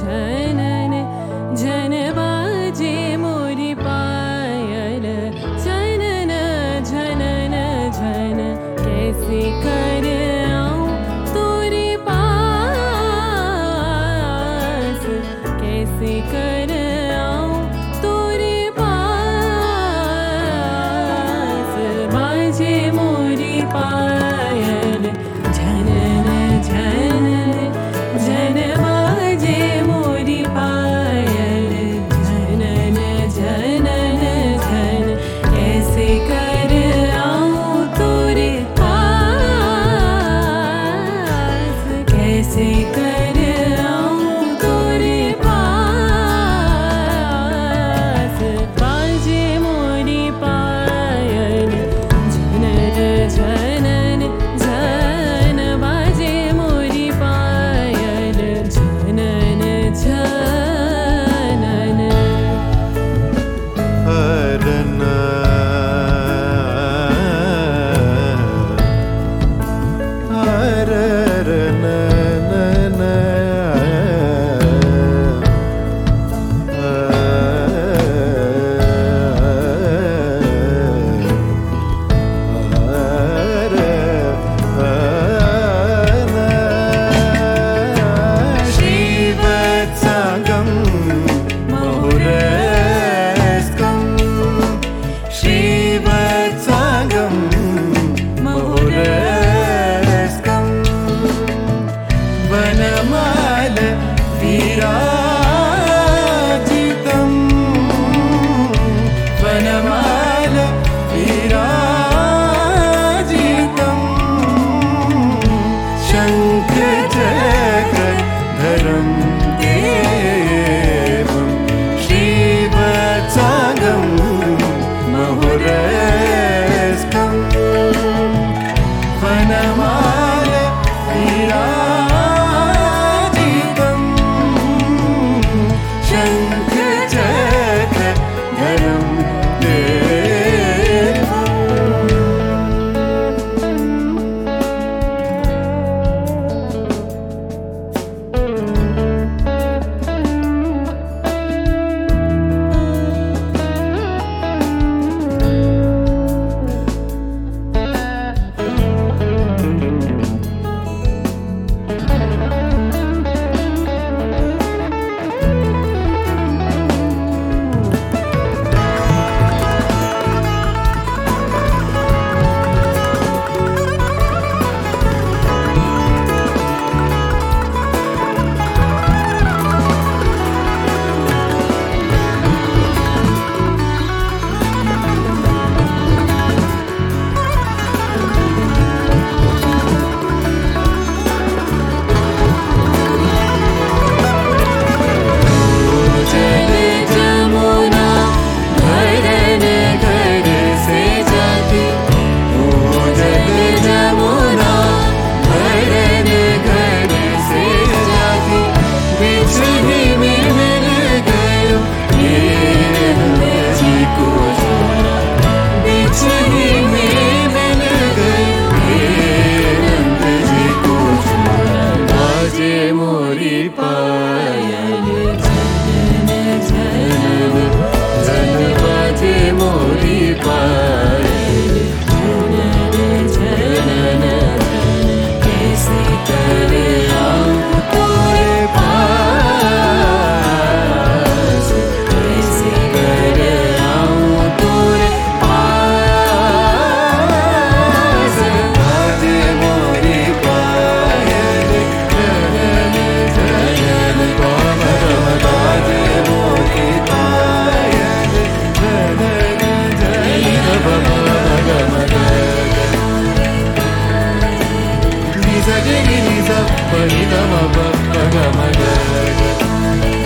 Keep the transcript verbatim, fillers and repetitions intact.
झनन झन बाजे मोरी पायल झनन झनन झन कैसे कर आऊं तोरे पास कैसे कर आऊं तोरे पास बाजे मोरी पायल झनन झनन झन बाजे मोरी पायल झनन झनन झन कैसे कर आऊं तोरे पास कैसे कर आऊं तोरे पास बाजे मोरी पायल झनन झनन झन बाजे मोरी पायल झनन झनन हरन हरन नन श्रीवत्संगं महुरस्कं श्रीवत्संगं महुरस्कं वनमाल विराजितं वनमाल विराजितं शङ्खचक्रधरं देवं श्रीवत्संगं महुरस्कं वनमाल विराजितं शङ्खचक्रधरं देवम् जल जमुना घरन घर से जाती ओ जल जमुना घरन घर से जाती बिछड़ी में मिल गयो ये नंद जी को छोड़ा बिछड़ी में मिल गयो ये नंद जी को छोड़ा बाजे मोरी पायल झनन झनन झन बाजे मोरी पायल झनन झनन झन कैसे कर आऊं तोरे पास कैसे कर आऊं तोरे पास बाजे मोरी पायल झनन झनन पामरम बाजे मोरी पायल झनन झनन बमगम निज गिरि निज परि गम बमगम